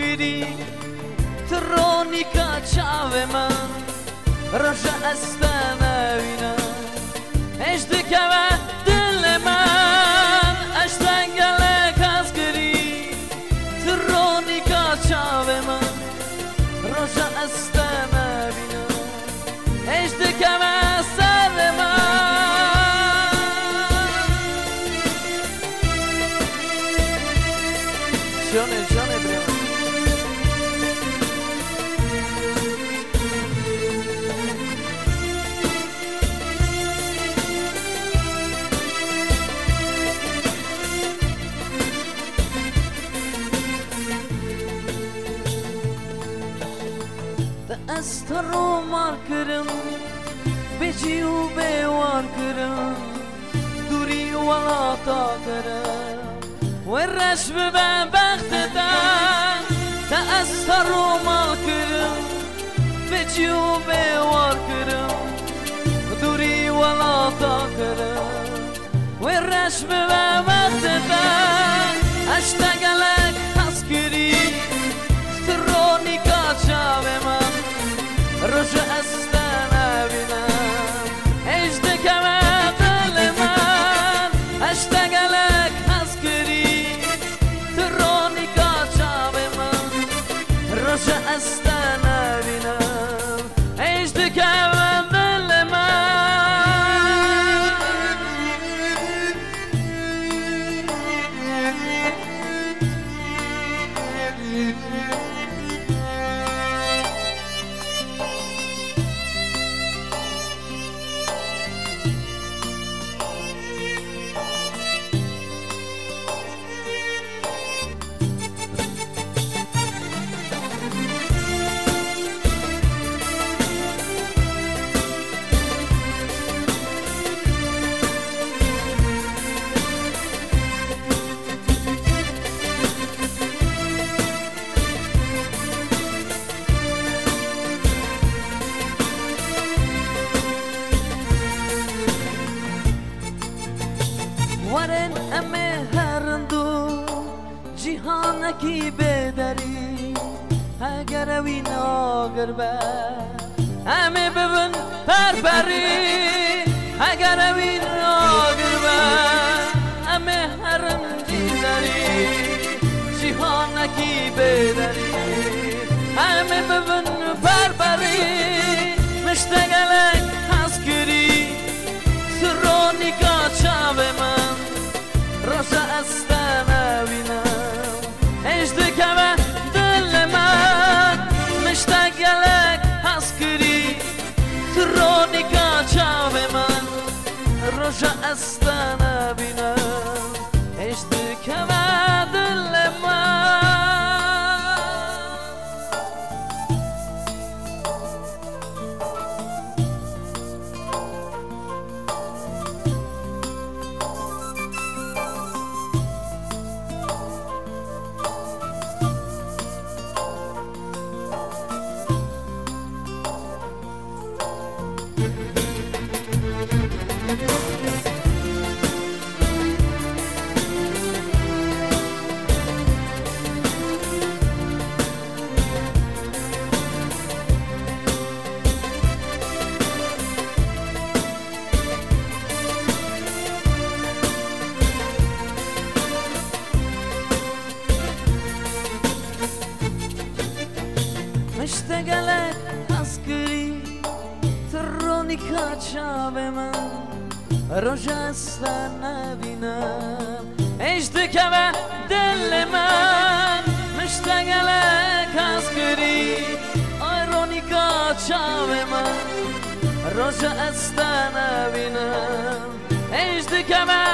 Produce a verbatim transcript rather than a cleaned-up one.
کری ترونی که چاوه من روژه استه نبینم هجده که و دل من اشته گله کس کری ترونی که چاوه من روژه استه نبینم هجده که و سر من جانه جانه بریم از تو رو مار کرم بجی و بیوار کرم دوری ولا تا کرم و رش ببن بخت دن تا از تو رو مار کرم بجی و بیوار کرم دوری ولا تا کرم و رش ببن بخت دن اشتغلک حس کری ترونی که چاوه من روژه استه نبینم هجده که و دل من اشتغلک حس کری ترونی که چاوه من روژه استه نبینم هجده که و دل من ورن امه هرندو جهانکی بدری اگر وی ناگر با امه ببن پرپری اگر وی ناگر با امه هرندی دری جهانکی بدری امه ببن پرپری مشتغلک حس کری ترونی که چاوه من روژه استه نبینم هجده که و دل من مشتغلک حس کری ترونی که چاوه من روژه استه نبینم هجده که و دل من مشتغلک حس کری ترونی که چاوه من روژه استه نبینم هجده که و دل من مشتغلک حس کری آیرونی که چاوه من روژه استه نبینم هجده که و